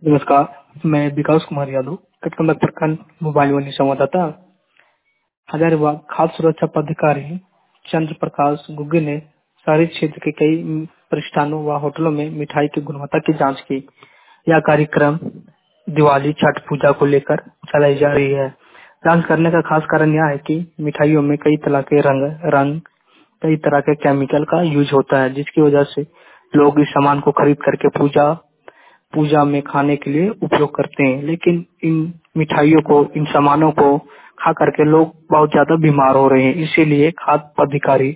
नमस्कार, मैं विकास कुमार यादव, कटकमलक प्रखंड मोबाइल वाली संवाददाता। हजारीबाग खाद्य सुरक्षा पदाधिकारी चंद्र प्रकाश गुग्गे ने शहरी क्षेत्र के कई प्रतिष्ठानों व होटलों में मिठाई की गुणवत्ता की जांच की। यह कार्यक्रम दिवाली छठ पूजा को लेकर चलाई जा रही है। जांच करने का खास कारण यह है कि मिठाइयों में कई तरह के रंग कई तरह के केमिकल का यूज होता है, जिसकी वजह से लोग इस सामान को खरीद करके पूजा में खाने के लिए उपयोग करते हैं। लेकिन इन मिठाइयों को, इन सामानों को खा करके लोग बहुत ज्यादा बीमार हो रहे हैं। इसीलिए खाद्य पदाधिकारी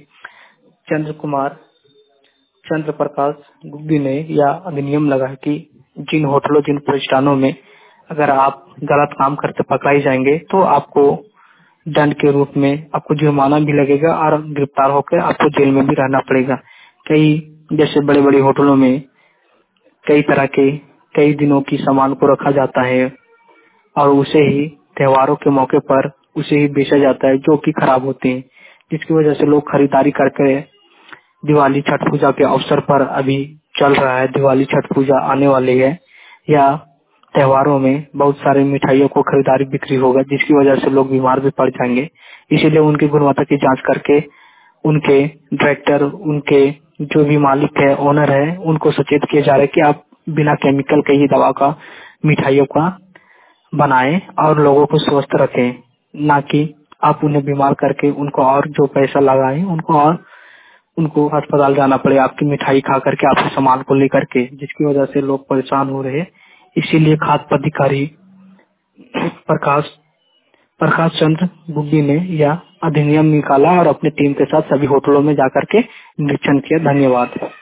चंद्र प्रकाश गुग्गी ने यह अधिनियम लगाया कि जिन होटलों, जिन प्रतिष्ठानों में अगर आप गलत काम करते पकड़ाई जाएंगे तो आपको दंड के रूप में आपको जुर्माना भी लगेगा और गिरफ्तार होकर आपको जेल में भी रहना पड़ेगा। कई जैसे बड़े बड़े होटलों में कई तरह के कई दिनों की सामान को रखा जाता है और उसे ही त्योहारों के मौके पर उसे ही बेचा जाता है, जो कि खराब होते हैं, जिसकी वजह से लोग खरीदारी करके दिवाली छठ पूजा के अवसर पर अभी चल रहा है, दिवाली छठ पूजा आने वाली है, या त्योहारों में बहुत सारे मिठाइयों को खरीदारी बिक्री होगा, जिसकी वजह से लोग बीमार भी पड़ जाएंगे। इसीलिए उनकी गुणवत्ता की जांच करके उनके डायरेक्टर, उनके जो भी मालिक है, ओनर है, उनको सचेत किया जा रहा है कि आप बिना केमिकल के ही दवा का मिठाइयों का बनाएं और लोगों को स्वस्थ रखें, ना कि आप उन्हें बीमार करके उनको और जो पैसा लगाएं उनको अस्पताल जाना पड़े आपकी मिठाई खा करके, आपके सामान को लेकर के, जिसकी वजह से लोग परेशान हो रहे हैं। इसीलिए खाद्य पदाधिकारी प्रकाश प्रकाश चंद्र गुग्गी ने यह अधिनियम निकाला और अपनी टीम के साथ सभी होटलों में जाकर के निरीक्षण किया। धन्यवाद।